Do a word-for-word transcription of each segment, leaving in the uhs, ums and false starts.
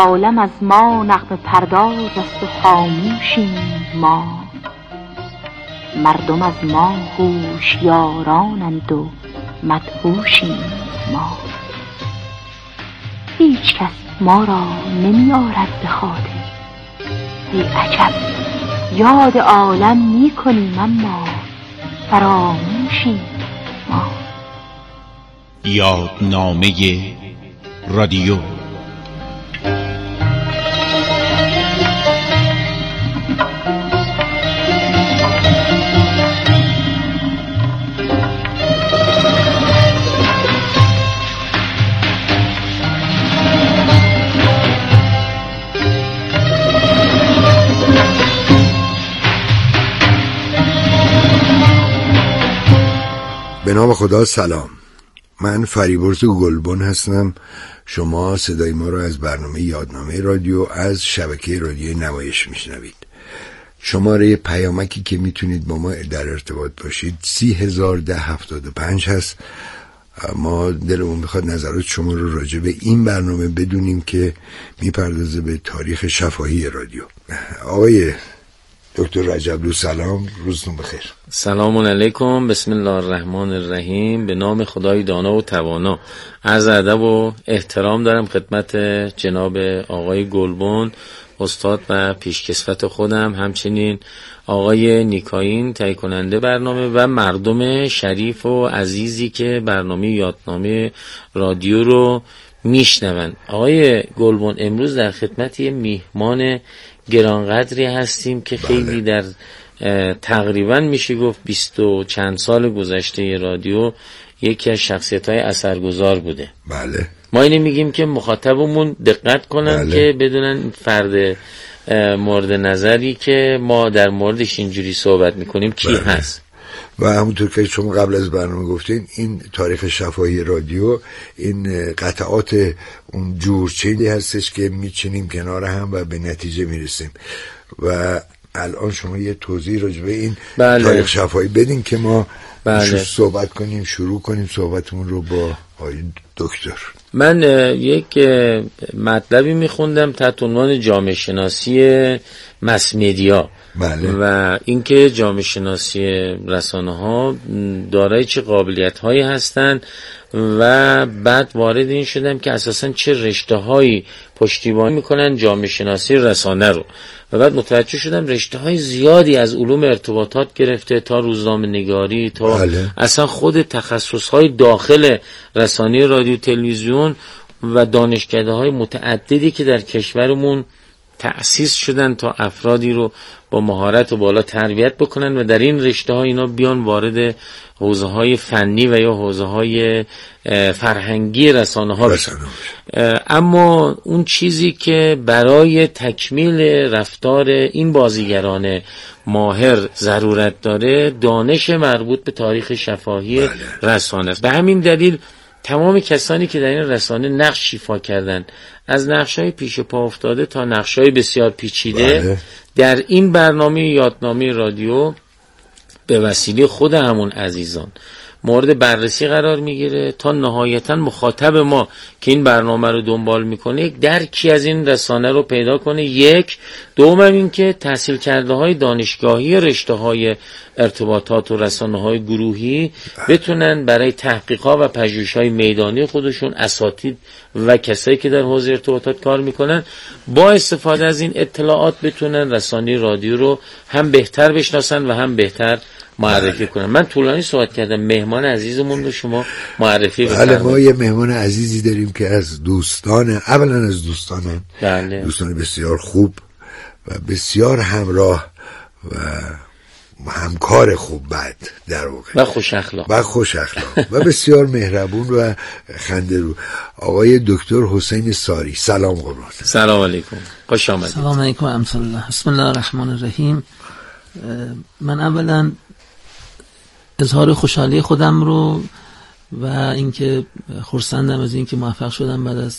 عالم از ما نغمه پرداز است و خاموشیم ما. مردم از ما هوشیارانند و مدهوشیم ما. هیچ کس ما را نمی آرد به خاطر، ای عجب یاد عالم می کنیم اما فراموشیم ما. یادنامه رادیو. به نام خدا. سلام، من فریبرز گلبن هستم. شما صدای ما را از برنامه یادنامه رادیو از شبکه رادیوی نمایش میشنوید. شماره پیامکی که میتونید با ما در ارتباط باشید سی هزار ده هفتاد و پنج هست. ما دلمون میخواد نظرات شما رو راجع به این برنامه بدونیم که میپردازه به تاریخ شفاهی رادیو. آقای دکتر رجبلو سلام، روزتون بخیر. سلام علیکم، بسم الله الرحمن الرحیم. به نام خدای دانا و توانا. عرض ادب و احترام دارم خدمت جناب آقای گلبن استاد و پیشکسوت خودم، همچنین آقای نیکاین تهیه کننده برنامه و مردم شریف و عزیزی که برنامه یادنامه رادیو رو میشنون. آقای گلبن، امروز در خدمت یه میهمان گرانقدری هستیم که خیلی در تقریبا میشه گفت بیست و چند سال گذشته رادیو یکی از شخصیت‌های اثرگذار بوده. بله. ما اینو میگیم که مخاطبمون دقت کنن بله. که بدونن فرد مورد نظری که ما در موردش اینجوری صحبت میکنیم کی بله. هست. و همونطور که شما قبل از برنامه گفتین، این تاریخ شفاهی رادیو این قطعات اون جورچینی هستش که میچینیم کنار هم و به نتیجه میرسیم. و الان شما یه توضیح راجع به این بله. تاریخ شفاهی بدین که ما بله. صحبت کنیم، شروع کنیم صحبتمون رو با آقای دکتر. من یک مطلبی میخوندم تحت عنوان جامعه شناسی مس مدیا. بله. و اینکه جامعه شناسی رسانه ها دارای چه قابلیت هایی هستند و بعد وارد این شدم که اساساً چه رشته هایی پشتیبانی میکنن جامعه شناسی رسانه رو، و بعد متوجه شدم رشته های زیادی از علوم ارتباطات گرفته تا روزنامه نگاری تا بله. اصلا خود تخصص های داخل رسانه رادیو تلویزیون و دانشکده های متعددی که در کشورمون تأسیس شدن تا افرادی رو با مهارت و بالا تربیت بکنن و در این رشته ها اینا بیان وارد حوزه های فنی و یا حوزه های فرهنگی رسانه ها بشن. اما اون چیزی که برای تکمیل رفتار این بازیگران ماهر ضرورت داره دانش مربوط به تاریخ شفاهی بله. رسانه است. به همین دلیل تمام کسانی که در این رسانه نقش ایفا کردن، از نقش‌های پیش پا افتاده تا نقش‌های بسیار پیچیده بله. در این برنامه یادنامه رادیو به وسیله خود همون عزیزان مورد بررسی قرار میگیره تا نهایتاً مخاطب ما که این برنامه رو دنبال میکنه یک درکی از این رسانه رو پیدا کنه. یک دوم این که تحصیل کرده های دانشگاهی رشته های ارتباطات و رسانه های گروهی بتونن برای تحقیقات و پژوهش های میدانی خودشون، اساتید و کسایی که در حوزه ارتباطات کار میکنن، با استفاده از این اطلاعات بتونن رسانه رادیو رو هم بهتر بشناسن و هم بهتر معرفی کنم. من طولانی صحبت کردم. مهمان عزیزمون رو شما معرفی بفرمایید. بله، ما یه مهمان عزیزی داریم که از دوستان، اولا از دوستان بله. دوستان بسیار خوب و بسیار همراه و همکار خوب بد در واقع و خوش اخلاق و خوش اخلاق و بسیار مهربون و خنده‌رو، آقای دکتر حسین ساری. سلام قربان. سلام علیکم، خوش آمدید. سلام علیکم امثال الله. بسم الله الرحمن الرحیم. من اولا اظهار خوشحالی خودم رو و اینکه خرسندم از اینکه موفق شدم بعد از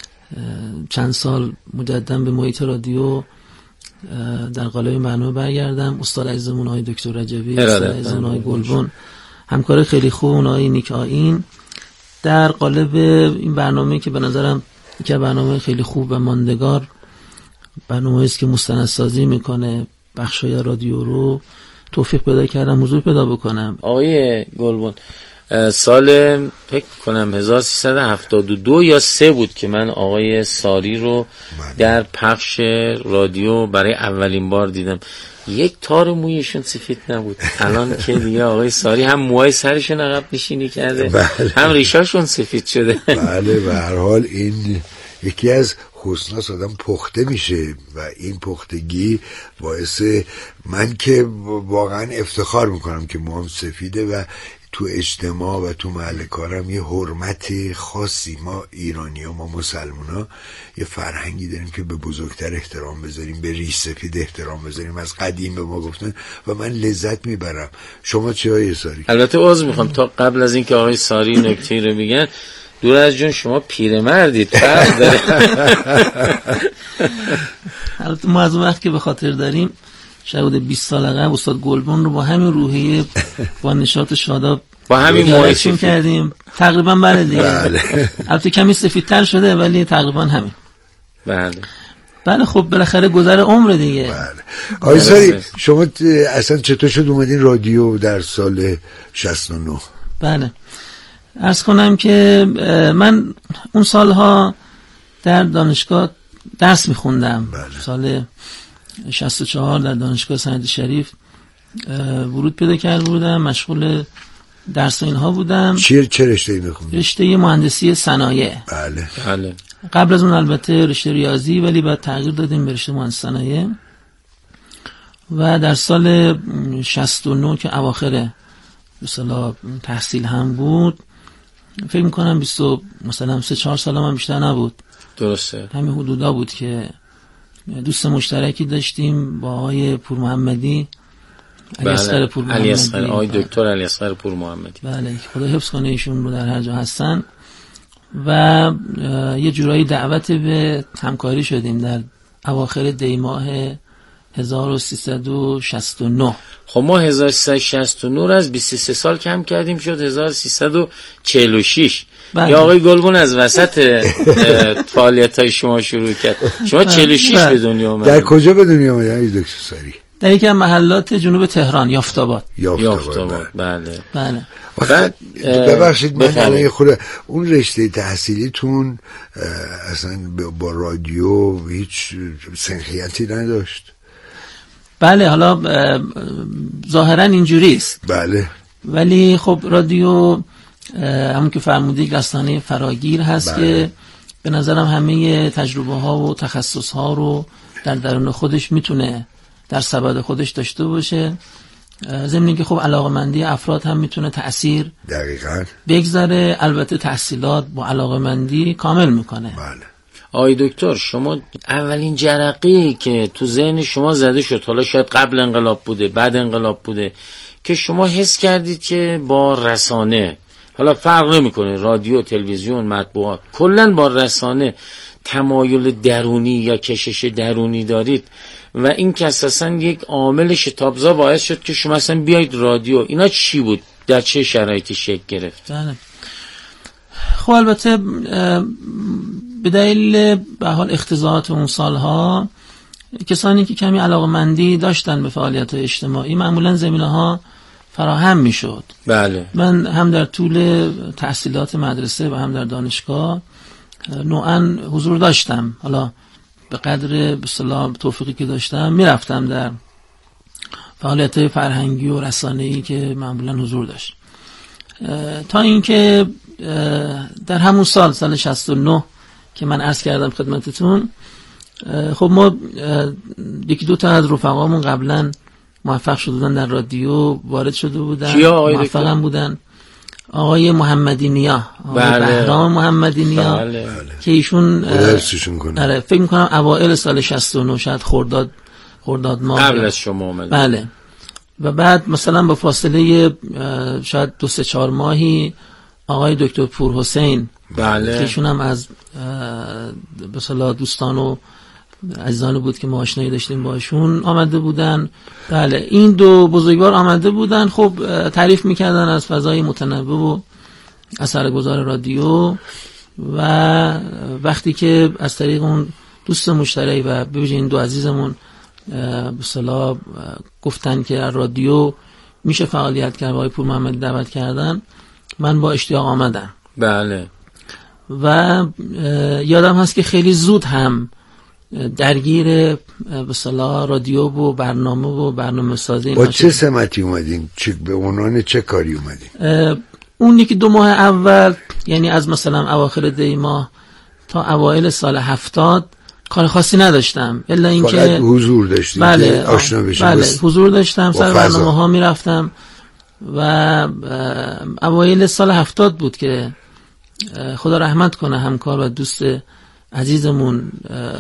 چند سال مجددا به محیط رادیو در قالب برنامه برگردم. استاد عزیزمون آقای دکتر رجبی، استاد عزیزمون آقای گلبن، همکار خیلی خوب اونای نیکاین در قالب این برنامه که به نظرم که برنامه خیلی خوب و ماندگار، برنامه است که مستندسازی میکنه بخشای رادیو رو. توفیق پیدا کردم حضور پیدا بکنم. آقای گلبن، سال فکر کنم هزار و سیصد و هفتاد و دو یا سه بود که من آقای ساری رو در پخش رادیو برای اولین بار دیدم. یک تار مویشون سفید نبود. الان که دیگه آقای ساری هم موهای سرشون عقب نشینی کرده، بله. هم ریشاشون سفید شده. بله، به هر حال این یکی از حسناس آدم پخته میشه و این پختگی باعث من که واقعا افتخار میکنم که موام سفیده و تو اجتماع و تو محل کارم یه حرمت خاصی، ما ایرانی ها، ما مسلمان ها یه فرهنگی داریم که به بزرگتر احترام بذاریم، به ریش سفید احترام بذاریم، از قدیم به ما گفتن و من لذت میبرم. شما چه آقای ساری؟ البته عذر میخوام تا قبل از اینکه آقای ساری نکته رو بگن، دور از جون شما پیرمردید، فرق داره. البته ما از وقت که به خاطر داریم شاید بیست سال قبل استاد گلبن رو با همین روحیه با نشاط شاداب با همین موهاشون کردیم تقریبا. بله دیگه، البته کمی سفیدتر شده ولی تقریبا همین. بله بله خب بالاخره گذر عمر دیگه. بله. آقای ساری، شما اصلا چطور شد اومدین رادیو در سال شصت و نه؟ بله عرض کنم که من اون سالها در دانشگاه درس میخوندم. بله. سال شصت و چهار در دانشگاه سعید شریف ورود پیدا کرده بودم، مشغول درس اینها بودم. چه چه رشته‌ای میخوندی؟ رشته مهندسی صنایع. بله. بله. قبل از اون البته رشته ریاضی، ولی بعد تغییر دادیم به رشته مهندسی صنایع. و در سال شصت و نه که اواخر مثلا تحصیل هم بود، فکر میکنم بیست مثلا سه چهار سال هم بیشتر نبود. درسته. همین حدودا بود که دوست مشترکی داشتیم با آقای پور محمدی، علی اصغر پور محمدی، علی اصغر، آقای دکتر علی اصغر پور محمدی. بله، خدا حفظ کنه ایشون رو در هر جا هستن. و یه جورایی دعوت به همکاری شدیم در اواخر دی ماه هزار و سیصد و شصت و نه. خب ما هزار و سیصد و شصت و نه رو از بیست و سه سال کم کردیم، شد هزار و سیصد و چهل و شش. یا آقای گلبن از وسط فعالیت‌های شما شروع کرد. شما چهل و شش به دنیا اومدید. در کجا به دنیا اومدید دکتر ساری؟ در یکی از محلات جنوب تهران، یافت‌آباد. یافت‌آباد. بله. بله. بعد ببخشید من الان خود اون رشته تحصیلیتون اصلا با رادیو هیچ سنخیتی نداشت؟ بله، حالا ظاهرا اینجوری است. بله. ولی خب رادیو همون که فرمودید رسانه فراگیر هست. بله. که به نظرم همه تجربه ها و تخصص ها رو در درون خودش میتونه در سبد خودش داشته باشه. ضمن که خب علاقمندی افراد هم میتونه تأثیر دقیقاً بگذاره. البته تحصیلات با علاقمندی کامل میکنه. بله. آقای دکتر، شما اولین جرقه‌ای که تو ذهن شما زده شد، حالا شاید قبل انقلاب بوده بعد انقلاب بوده، که شما حس کردید که با رسانه، حالا فرق نمیکنه رادیو، تلویزیون، مطبوعات، کلا با رسانه تمایل درونی یا کشش درونی دارید و این که اساساً یک عامل شتابزا باعث شد که شما اصلا بیاید رادیو، اینا چی بود؟ در چه شرایطی شکل گرفت؟ بله. خب البته به دلیل به حال اختزاعات اون سالها کسانی که کمی علاقمندی داشتن به فعالیت اجتماعی معمولا زمینه‌ها فراهم میشد. بله. من هم در طول تحصیلات مدرسه و هم در دانشگاه نوعاً حضور داشتم. حالا به قدر به اصطلاح توفیقی که داشتم میرفتم در فعالیت‌های فرهنگی و رسانه‌ای که معمولاً حضور داشت. تا اینکه در همون سال سال شصت و نه که من عرض کردم خدمتتون، خب ما یکی دو تا از رفقامون قبلا موفق شده بودن در رادیو وارد شده بودن، موفق هم بودن. آقای محمدی نیا، آقای بله. بهرام محمدی نیا، بله. که ایشون آره فکر میکنم اوائل سال شصت و نه، شاید خرداد خرداد ماه قبل از شما اومد. بله. و بعد مثلا با فاصله شاید دو سه چهار ماهی آقای دکتر پور حسین، بله. که ایشون هم از به اصطلاح دوستان و عزیزانی بود که ما آشنایی داشتیم باشون آمده بودن. بله، این دو بزرگوار آمده بودن. خب تعریف میکردن از فضای متنوع و اثرگذار رادیو و وقتی که از طریق اون دوست مشترک و ببینید این دو عزیزمون به اصطلاح گفتن که رادیو میشه فعالیت کرد، آقای پور محمدی دعوت کردن، من با اشتیاق آمدم. بله. و یادم هست که خیلی زود هم درگیر به اصطلاح رادیو و برنامه و برنامه سازی. با چه سمتی اومدین؟ چه به عنوان چه کاری اومدین؟ اون یکی دو ماه اول، یعنی از مثلا اواخر دی ماه تا اوایل سال هفتاد کار خاصی نداشتم، الا اینکه فقط حضور داشتیم. بله آشنا بشیم. بله حضور داشتم، سر برنامه ها میرفتم و اوایل سال هفتاد بود که خدا رحمت کنه همکار و دوست عزیزمون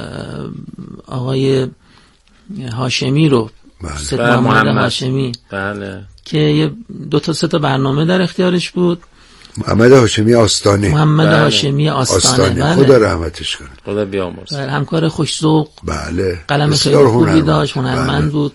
آقای هاشمی رو، سید محمد هاشمی، بله، که یه دو تا سه تا برنامه در اختیارش بود. محمد هاشمی آستانه. محمد بله. هاشمی آستانه, آستانه. بله. خدا رحمتش کنه. خدا بیامرزه. بله. همکار خوش‌ذوق. بله. قلم خیلی خوبی داشت، هنرمند بله. بود.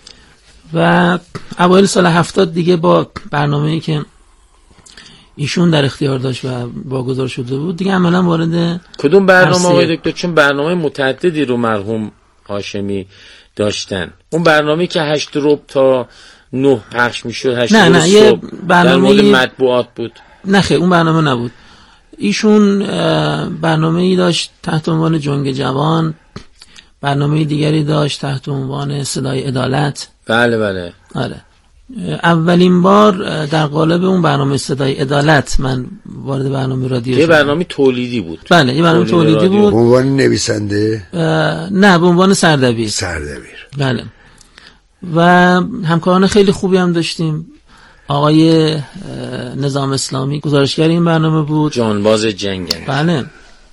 و اوایل سال هفتاد دیگه با برنامه‌ای که ایشون در اختیار داشت و واگذار شده بود دیگه عملا وارد کدوم برنامه آقای دکتر؟ چون برنامه متعددی رو مرحوم هاشمی داشتن. اون برنامه‌ای که هشت ربع تا نه پخش میشد، هشت نه نه یه برنامه در مورد مطبوعات بود. نه خیلی اون برنامه نبود. ایشون برنامه‌ای داشت تحت عنوان جنگ جوان، برنامه دیگری داشت تحت عنوان صدای عدالت. بله بله. آره. اولین بار در قالب اون برنامه صدای عدالت من وارد برنامه رادیو شدم. یه برنامه تولیدی بود. بله یه برنامه تولیدی, تولیدی بود. به عنوان نویسنده؟ نه به عنوان سردبیر. سردبیر. بله. و همکاران خیلی خوبی هم داشتیم. آقای نظام اسلامی گزارشگر این برنامه بود. جانباز جنگن. بله.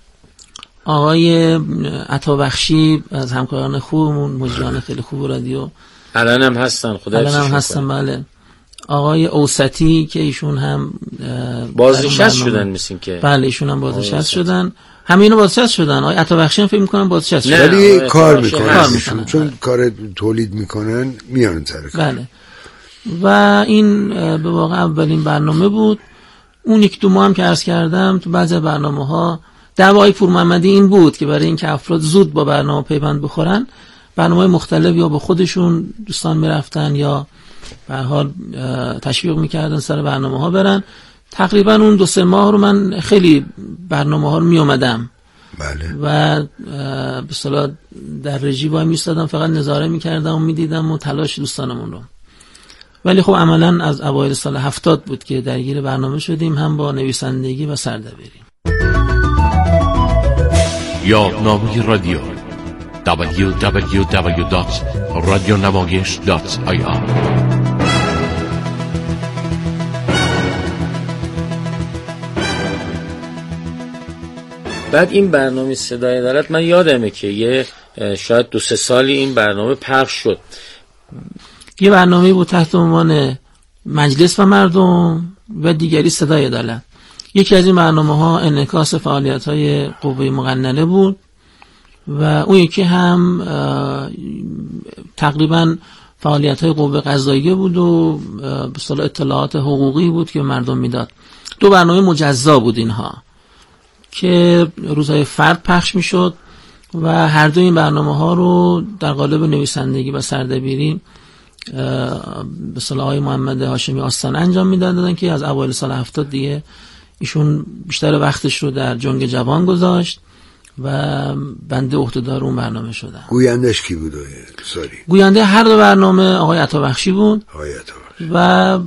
آقای عطابخشی از همکاران خوبمون، مجریان خیلی خوب رادیو. الان هم هستن، خدا الان هم هستن. بله. آقای اوسطی که ایشون هم بازنشسته شدن مثل که. بله ایشون هم بازنشسته شدن. همه اینا بازنشسته شدن. آقای عطابخشی هم فکر می‌کنم بازنشسته شدن. ولی کار میکنن. چون کار تولید میکنن میان سر کار. بله. و این به واقع اولین برنامه بود. اون یک دو ماه هم که عرض کردم تو بعضی برنامه‌ها دعوای پور محمدی این بود که برای اینکه افراد زود با برنامه پیوند بخورن، برنامه مختلف یا با خودشون دوستان میرفتن یا به هر حال تشویق میکردن سر برنامه ها برن. تقریبا اون دو سه ماه رو من خیلی برنامه ها رو می اومدم. بله. و به اصطلاح در رژی وای میستادم، فقط نظاره میکردم و میدیدم و تلاش دوستانمون رو. ولی خب عملا از اوایل سال هفتاد بود که درگیر برنامه شدیم، هم با نویسندگی و سردبیری. یادنامه رادیو دبلیو دبلیو دبلیو دات رادیو نمایش دات آی آر. بعد این برنامه صدای عدالت من یادمه که یه شاید دو سه سالی این برنامه پخش شد. یه برنامه بود تحت عنوان مجلس و مردم و دیگری صدای عدالت. یکی از این برنامه‌ها انعکاس فعالیت‌های قوه مقننه بود و اون یکی هم تقریبا فعالیت‌های قوه قضاییه بود و به اصطلاح اطلاعات حقوقی بود که مردم میداد. دو برنامه مجزا بود اینها که روزهای فرد پخش میشد و هر دو این برنامه‌ها رو در قالب نویسندگی و سردبیری به اصطلاح آقای محمد هاشمی آستانه انجام میدادن که از اوایل سال هفتاد دیگه ایشون بیشتر وقتش رو در جنگ جوان گذاشت و بنده عهده‌دار اون برنامه شدم. گویندش کی بود؟ ساری. گوینده هر دو برنامه آقای عطابخشی بود. آقای عطابخشی. و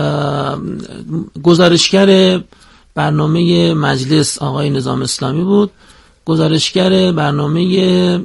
گزارشگر برنامه مجلس آقای نظام اسلامی بود. گزارشگر برنامه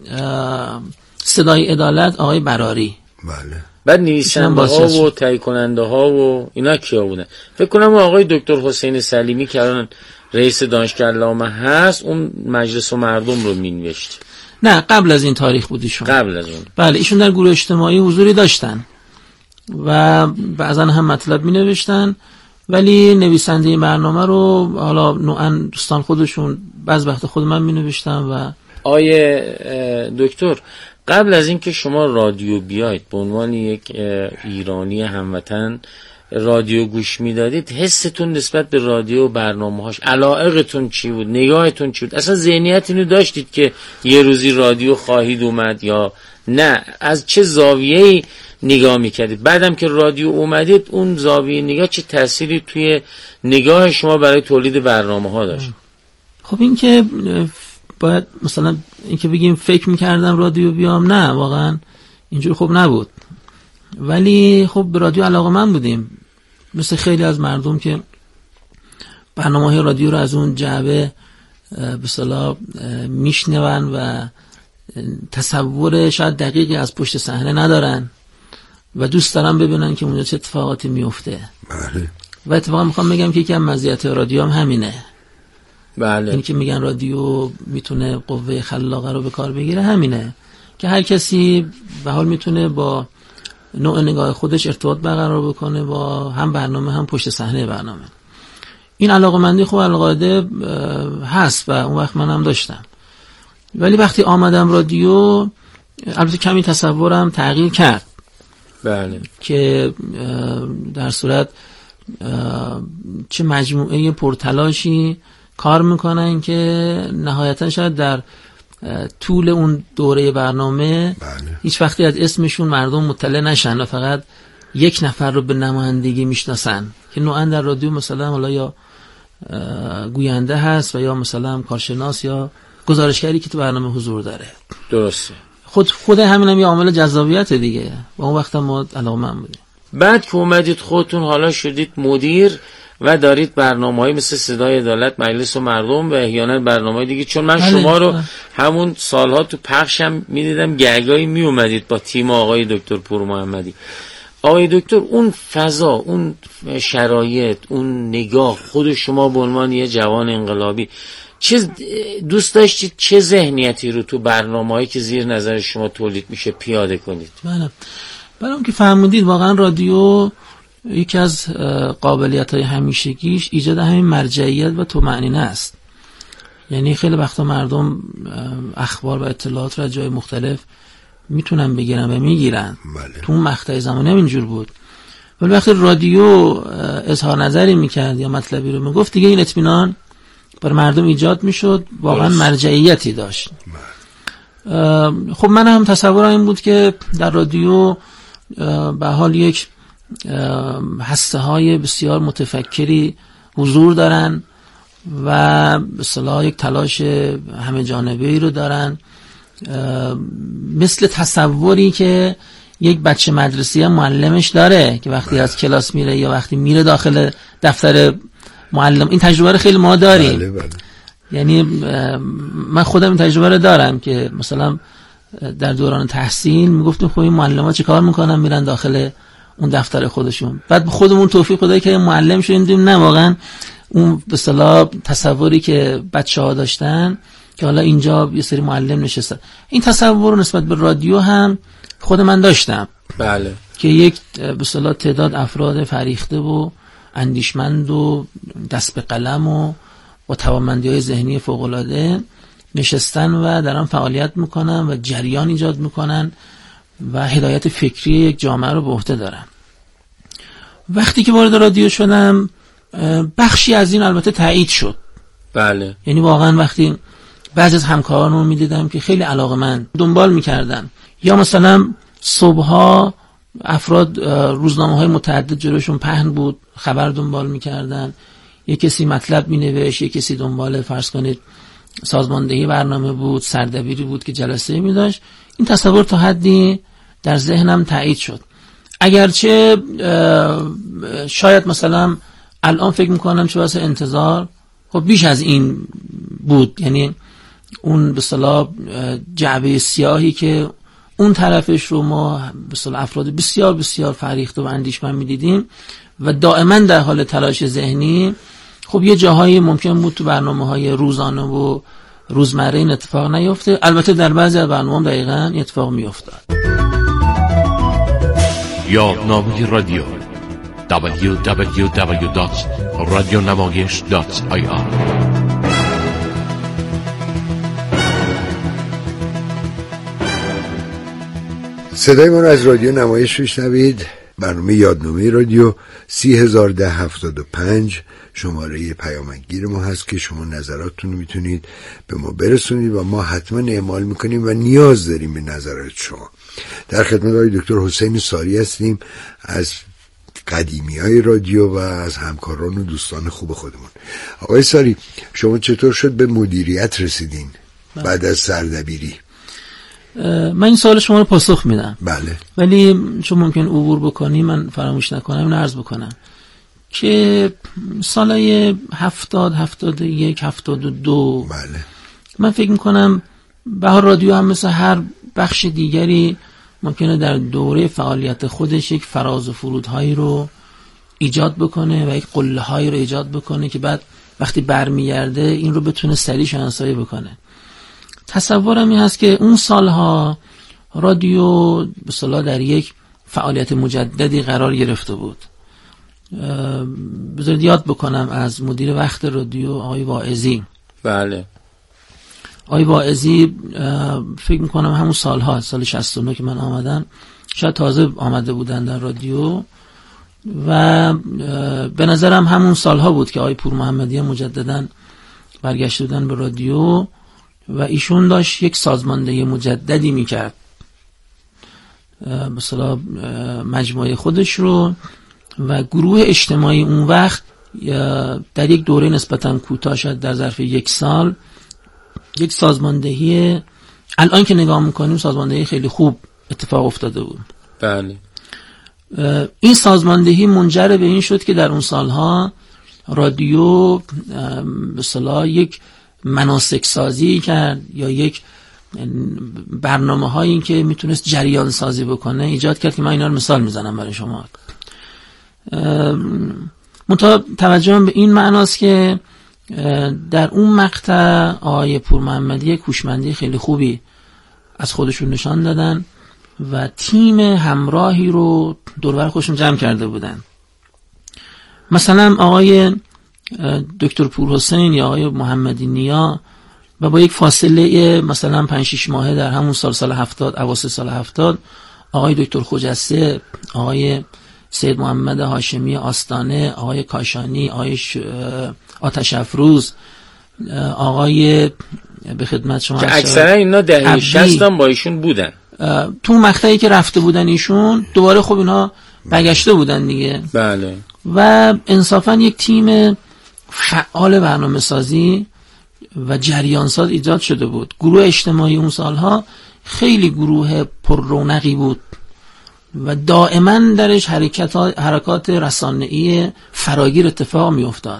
صدای عدالت آقای براری. بله. بعد نویسنده ها و تهیه کننده ها و اینا کیا بودن؟ فکر کنم آقای دکتر حسین سلیمی که الان رئیس دانشگاه علامه هست اون مجلس و مردم رو مینوشت. نه قبل از این تاریخ بود ایشون. قبل از اون. بله ایشون در گروه اجتماعی حضوری داشتن و بعضا هم مطلب می نوشتن، ولی نویسنده این برنامه رو حالا نوعا دوستان خودشون بعض وقت خود من می نوشتم. و آیه دکتر قبل از اینکه شما رادیو بیاید به عنوان یک ایرانی هموطن رادیو گوش میدادید حستون نسبت به رادیو و برنامه‌هاش، علایقتون چی بود، نگاهتون چی بود؟ اصلا ذهنیت اینو داشتید که یه روزی رادیو خواهید اومد یا نه؟ از چه زاویه‌ای نگاه میکردید؟ بعدم که رادیو اومدید اون زاویه نگاه چه تأثیری توی نگاه شما برای تولید برنامه‌ها داشت؟ خب این که باید مثلا این که بگیم فکر میکردم رادیو بیام، نه واقعا اینجور خب نبود، ولی خب به رادیو علاقه‌مند بودیم مثل خیلی از مردم که برنامه‌های رادیو رو از اون جعبه به اصطلاح میشنون و تصور شاید دقیقی از پشت صحنه ندارن و دوست دارن ببینن که اونجا چه اتفاقاتی میفته. بله. و اتفاقا میخوام بگم که یکی از مزیت رادیو هم همینه. بله. این که میگن رادیو میتونه قوه خلاقه رو به کار بگیره همینه که هر کسی به حال میتونه با نوع نگاه خودش ارتباط برقرار بکنه با هم برنامه هم پشت صحنه برنامه. این علاقه‌مندی خب القاعده هست و اون وقت منم داشتم، ولی وقتی آمدم رادیو البته کمی تصورم تغییر کرد. بله. که در صورت چه مجموعه پرتلاشی کار میکنن که نهایتا شاید در طول اون دوره برنامه بله. هیچ وقتی از اسمشون مردم مطلع نشن و فقط یک نفر رو به نمایندگی میشناسن که نوعا در رادیو مثلا حالا یا گوینده هست و یا مثلا کارشناس یا گزارشگری که تو برنامه حضور داره. درسته. خود خود همین هم یه عامل جذابیت دیگه و اون وقت ما علاقه‌مند بودیم. بعد که اومدید خودتون حالا شدید مدیر و دارید برنامه‌های مثل صدای عدالت، مجلس و مردم و احیانا برنامه‌های دیگه، چون من شما رو همون سالها تو پخشم می‌دیدم گگایی می اومدید با تیم آقای دکتر پور محمدی. آقای دکتر اون فضا، اون شرایط، اون نگاه، خود شما به عنوان یه جوان انقلابی چه دوست داشتید چه ذهنیتی رو تو برنامه‌هایی که زیر نظر شما تولید میشه پیاده کنید؟ بله. برای اون که فهمیدید واقعا رادیو یکی از قابلیت‌های همیشگیش ایجاد همین مرجعیت و طمأنینه است. یعنی خیلی وقتا مردم اخبار و اطلاعات رو از جای مختلف میتونن بگیرن و میگیرن. بله. تو اون مقطع زمانی هم اینجور بود. ولی وقتی رادیو اظهار نظری میکرد یا مطلبی رو میگفت دیگه این اطمینان برای مردم ایجاد میشد، واقعا مرجعیتی داشت. خب من هم تصورم این بود که در رادیو به حال یک هسته های بسیار متفکری حضور دارن و به اصطلاح یک تلاش همه جانبه‌ای رو دارن، مثل تصوری که یک بچه مدرسی هم معلمش داره که وقتی از کلاس میره یا وقتی میره داخل دفتر معلم. این تجربه رو خیلی ما داریم. بله بله. یعنی من خودم این تجربه رو دارم که مثلا در دوران تحصیل میگفتیم خب این معلم‌ها چه کار میکنن، میرن داخل اون دفتر خودشون. بعد خودمون توفیق خدایی که معلم شدیم، نه واقعا اون به اصطلاح تصوری که بچه‌ها داشتن که حالا اینجا یه سری معلم نشستن، این تصور رو نسبت به رادیو هم خود من داشتم. بله. که یک به اصطلاح تعداد افراد فریخته و اندیشمند و دست به قلم و با توانمندی‌های ذهنی فوق‌العاده نشستن و در آن فعالیت میکنن و جریان ایجاد میکنن و هدایت فکری یک جامعه رو به عهده دارن. وقتی که وارد رادیو شدم بخشی از این البته تایید شد. بله. یعنی واقعا وقتی بعضی از همکارانو میدیدم که خیلی علاقه‌مند دنبال میکردن، یا مثلا صبحها افراد روزنامه‌های متعدد جلوشون پهن بود، خبر دنبال میکردن، یک کسی مطلب مینوشت، یک کسی دنبال فرض کنید سازماندهی برنامه بود، سردبیری بود که جلسه می داشت. این تصور تا حدی در ذهنم تایید شد، اگرچه شاید مثلا الان فکر میکنم چه واسه انتظار خب بیش از این بود. یعنی اون به اصطلاح جعبه سیاهی که اون طرفش رو ما به اصطلاح افراد بسیار بسیار فریخته و اندیشمند میدیدیم و دائما در حال تلاش ذهنی، خب یه جاهایی ممکن بود تو برنامه‌های روزانه و روزمره این اتفاق نیفته. البته در بعضی از برنامه‌ها دقیقاً این اتفاق میافتاد. یادنامه رادیو دبلیو دبلیو دبلیو دات رادیو نمایش دات آی آر. صدای ما رو از رادیو نمایش میشنوید. برنامه یادنامه رادیو سی هزار ده هفتاد و پنج شماره پیامگیر ما هست که شما نظراتتون رو میتونید به ما برسونید و ما حتما اعمال میکنیم و نیاز داریم به نظرات شما. در خدمت آقای دکتر حسین ساری هستیم از قدیمی های رادیو و از همکاران و دوستان خوب خودمون. آقای ساری، شما چطور شد به مدیریت رسیدین بعد از سردبیری؟ من این سوال شما رو پاسخ میدم. بله. ولی چون ممکن عبور بکنی من فراموش نکنم اینو عرض بکنم که سالهای هفتاد، هفتاد و یک، هفتاد و دو بله. من فکر میکنم بهار رادیو هم مثل هر بخش دیگری ممکنه در دوره فعالیت خودش یک فراز و فرودهایی رو ایجاد بکنه و یک قله هایی رو ایجاد بکنه که بعد وقتی برمیگرده این رو بتونه سریع شناسایی بکنه. تصورم این هست که اون سالها رادیو به اصطلاح در یک فعالیت مجددی قرار گرفته بود. بذارید یاد بکنم از مدیر وقت رادیو آقای واعظی. بله. آقای واعظی فکر میکنم همون سالها سال شصت و نه که من آمدم شاید تازه آمده بودن در رادیو و به نظرم همون سالها بود که آقای پور محمدی مجدداً برگشته بودن به رادیو و ایشون داشت یک سازماندهی مجددی میکرد مثلا مجموعه خودش رو و گروه اجتماعی اون وقت در یک دوره نسبتاً کوتاه شد در ظرف یک سال یک سازماندهی الان که نگاه میکنیم سازماندهی خیلی خوب اتفاق افتاده بود. بله. این سازماندهی منجر به این شد که در اون سالها رادیو به اصطلاح یک مناسک سازی کرد یا یک برنامه هایی که میتونست جریان سازی بکنه ایجاد کرد که من اینا رو مثال میزنم برای شما. منتها توجهم به این معناست که در اون مقطع آقای پور محمدی کوشمندی خیلی خوبی از خودشون نشان دادن و تیم همراهی رو دور بر خودشون جمع کرده بودن. مثلا آقای دکتر پور حسین یا آقای محمدی نیا و با یک فاصله مثلا پنج شش ماهه در همون سال سال هفتاد اواسط سال هفتاد آقای دکتر خجسته، آقای سید محمد هاشمی آستانه، آقای کاشانی، آقای آتش افروز، آقای به خدمت شما که اکثرا اینا دهه شصت هم با ایشون بودن تو مقطعی که رفته بودن ایشون دوباره خب اینا برگشته بودن دیگه. بله. و انصافا یک تیم فعال برنامه سازی و جریان ساز ایجاد شده بود. گروه اجتماعی اون سالها خیلی گروه پر رونقی بود و دائما درش حرکت حرکات رسانه‌ای فراگیر اتفاق می افتاد.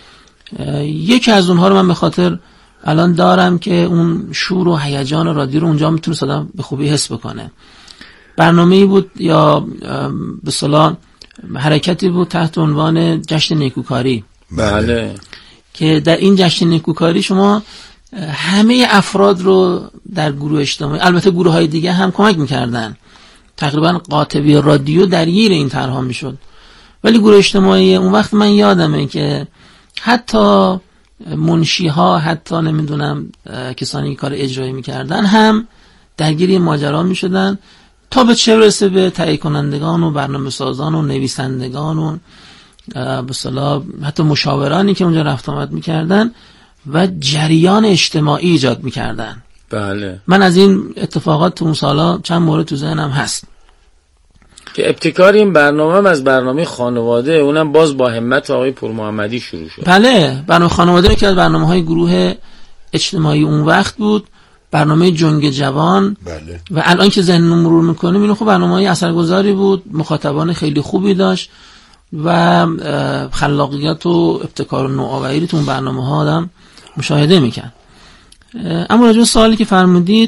یکی از اونها رو من به خاطر الان دارم که اون شور و هیجان رادیو رو اونجا میتونه آدم به خوبی حس بکنه. برنامه‌ای بود یا به اصطلاح حرکتی بود تحت عنوان جشن نیکوکاری. بله. که در این جشن نیکوکاری شما همه افراد رو در گروه اجتماعی، البته گروه های دیگه هم کمک میکردن، تقریبا قاطبی رادیو درگیر این طرح‌ها میشد، ولی گروه اجتماعی اون وقت من یادمه که حتی منشی ها، حتی نمیدونم کسانی که کار اجرایی میکردن هم درگیر این ماجرا میشدن تا به چه برسه به تهیه کنندگان و برنامه سازان و نویسندگان و به اصطلاح حتی مشاورانی که اونجا رفت آمد میکردن و جریان اجتماعی ایجاد میکردن. بله. من از این اتفاقات تو اون سالا چند مورد تو ذهنم هست که ابتکار این برنامه هم از برنامه خانواده، اونم باز با همت آقای پور محمدی شروع شد. بله، برنامه خانواده که از برنامه‌های گروه اجتماعی اون وقت بود، برنامه جنگ جوان. بله. و الان که ذهن مرور میکنیم اینو خب برنامه‌های اثرگذاری بود، مخاطبان خیلی خوبی داشت و خلاقیت و ابتکار و نوآوری تو اون برنامه‌ها آدم مشاهده میکرد. اما راجع به سوالی که فرمودید،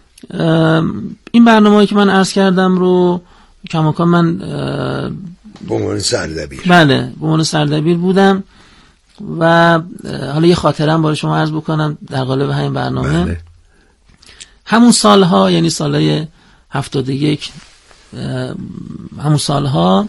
این برنامه‌ای که من عرض کردم رو کماکان من به عنوان سردبیر بله به عنوان سردبیر بودم و حالا یه خاطرم برای شما عرض بکنم در قالب همین برنامه. بله. همون سالها یعنی سالهای هفتاد و یک همون سالها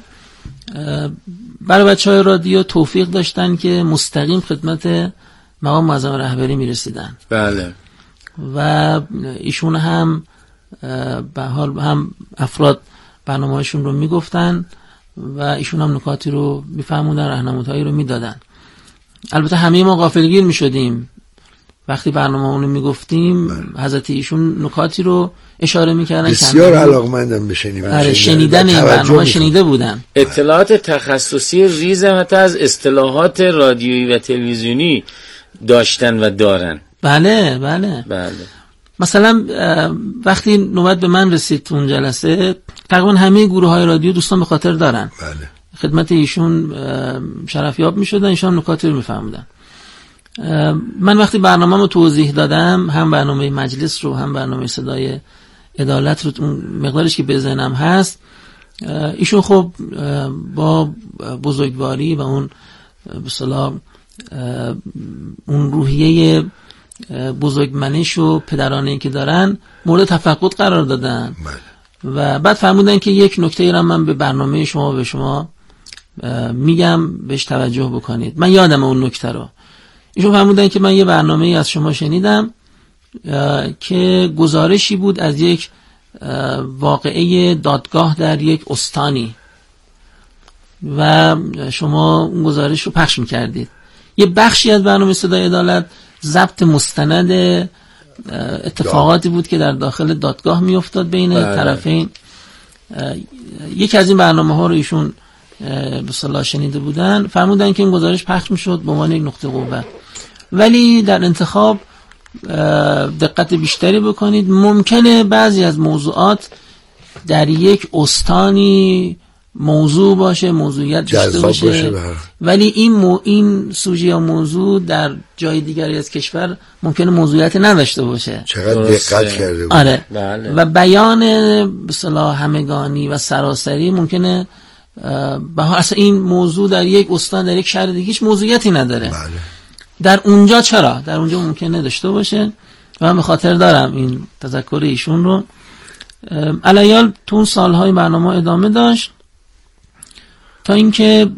برای بچه‌های رادیو توفیق داشتن که مستقیم خدمت مقام معظم رهبری میرسیدن. بله. و ایشون هم به حال هم افراد برنامه‌هاشون رو میگفتن و ایشون هم نکاتی رو میفهموندن، راهنمودهایی رو میدادن. البته همه ما غافلگیر میشدیم وقتی برنامه اونو میگفتیم، حضرت ایشون نکاتی رو اشاره میکردن. بسیار علاقمندم بشنیم. آره شنیدن این برنامه شنیده بودن. اطلاعات تخصصی ریز حتی از اصطلاحات رادیویی و تلویزیونی داشتن و دارن. بله بله بله. مثلا وقتی نوبت به من رسید تو اون جلسه، تقریبا همه گروه های رادیو دوستان به خاطر دارن. بله. خدمت ایشون شرفیاب میشدن، ایشون نکاتی رو میفهمودن. من وقتی برنامه رو توضیح دادم، هم برنامه مجلس رو هم برنامه صدای عدالت رو، اون مقدارش که به ذهنم هست، ایشون خب با بزرگواری و اون به اصطلاح اون روحیه بزرگمنش و پدرانه‌ای که دارن مورد تفقد قرار دادن. بله. و بعد فرمودن که یک نکته را من به برنامه شما به شما میگم، بهش توجه بکنید. من یادم اون نکته رو. ایشون فرمودن که من یه برنامه از شما شنیدم که گزارشی بود از یک واقعه دادگاه در یک استانی و شما اون گزارش رو پخش میکردید. یه بخشی از برنامه صدای عدالت ضبط مستند اتفاقاتی بود که در داخل دادگاه میافتاد بین بله. طرفین. یکی از این برنامه ها رو ایشون به اصطلاح شنیده بودن، فرمودن که این گزارش پخش میشد به عنوان یک نقطه قوت، ولی در انتخاب دقت بیشتری بکنید. ممکنه بعضی از موضوعات در یک استانی موضوع باشه، موضوعیت داشته باشه, باشه ولی این مو این سوژه یا موضوع در جای دیگری از کشور ممکنه موضوعیت نداشته باشه. چقدر دقت کرده بود. آره. بله. و بیان به اصطلاح همگانی و سراسری ممکنه به اصلا این موضوع در یک استان در یک شهر دیگه هیچ موضوعیتی نداره. بله. در اونجا چرا؟ در اونجا ممکنه داشته باشه و من به خاطر دارم این تذکر ایشون رو. علیال تو اون سالهای برنامه ادامه داشت تا اینکه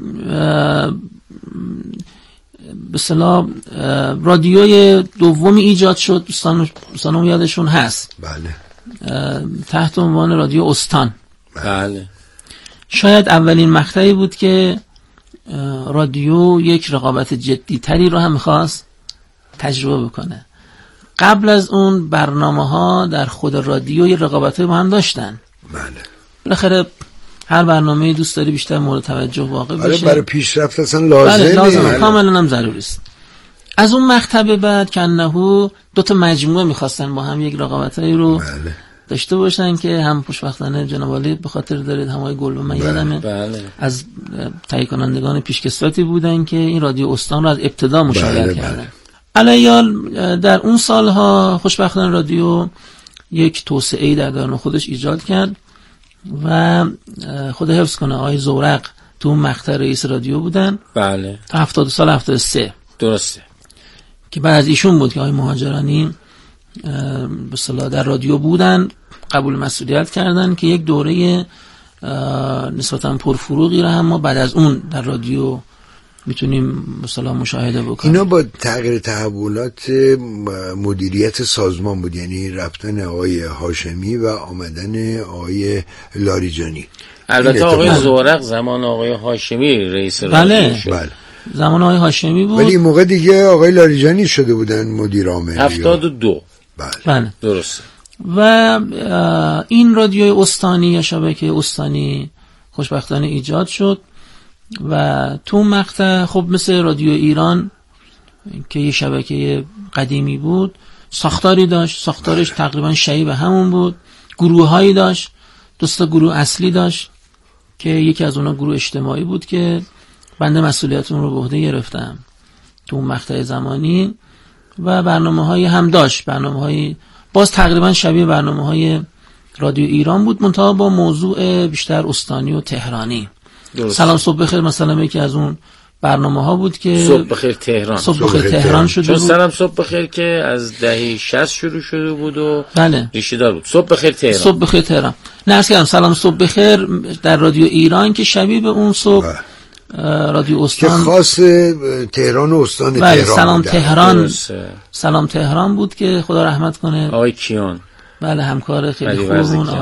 به اصطلاح رادیوی دومی ایجاد شد. دوستان دوستانم یادشون هست. بله. تحت عنوان رادیو استان. بله. شاید اولین مقطعی بود که رادیو یک رقابت جدی تری رو هم می‌خواست تجربه بکنه. قبل از اون برنامه‌ها در خود رادیو یه رقابت‌های با هم داشتن. بله. بالاخره هر برنامه‌ای دوست داره بیشتر مورد توجه واقع بشه. آره برای پیشرفت اصلا لازمه. بله لازمه، کاملا هم ضروری است. از اون مقطع بعد که انهو دو تا مجموعه می‌خواستن با هم یک رقابتایی رو بله. داشته باشن که هم خوشبختانه جناب عالی به خاطر دارید، همای گلبن من یادمه بله. از تهیه کنندگان پیشکسوتی بودن که این رادیو استان رو از ابتدا مشاهده بله کردن. علیال در اون سالها خوشبختانه رادیو یک توسعه‌ای در درون خودش ایجاد کرد و خدا حفظ کنه آقای زورق تو اون مقطع رئیس رادیو بودن. بله. تا هفتاد سال هفتاد و سه درسته که بعد از ایشون بود که آقای مهاجرانی به اصطلاح در رادیو بودن، قبول مسئولیت کردن که یک دوره نسبتاً پرفروغی را هم ما بعد از اون در رادیو میتونیم مثلا مشاهده بکنیم. اینا با تغییر تحولات مدیریت سازمان بود، یعنی رفتن آقای هاشمی و آمدن آقای لاریجانی. البته آقای زورق زمان آقای هاشمی رئیس رادیو بله. شد. بله. زمان آقای هاشمی بود. ولی این موقع دیگه آقای لاریجانی شده بودن مدیر عامل. هفتاد و دو. بله. بله. درسته. و این رادیوی استانی یا شبکه استانی خوشبختانه ایجاد شد و تو مقطع خب مثل رادیو ایران که یه شبکه قدیمی بود ساختاری داشت، ساختارش تقریبا شبیه همون بود، گروه‌هایی داشت، دو تا گروه اصلی داشت که یکی از اونها گروه اجتماعی بود که بنده مسئولیت اون رو به عهده گرفتم تو اون مقطع زمانی و برنامه‌های هم داشت، برنامه‌های باز تقریبا شبیه برنامه‌های رادیو ایران بود منتها با موضوع بیشتر استانی و تهرانی. درست. سلام صبح بخیر مثلا یکی از اون برنامه‌ها بود که صبح بخیر تهران صبح بخیر تهران, تهران شده چون بود. سلام صبح بخیر که از دهه شصت شروع شده بود و بله ریشه دار بود. صبح بخیر تهران صبح بخیر تهران نرس کردم سلام صبح بخیر در رادیو ایران که شبیه به اون صبح بله. رادیو استان که خاص تهران و استان بله. تهران سلام تهران سلام تهران بود که خدا رحمت کنه آقای کیان بله همکار خیلی خوبون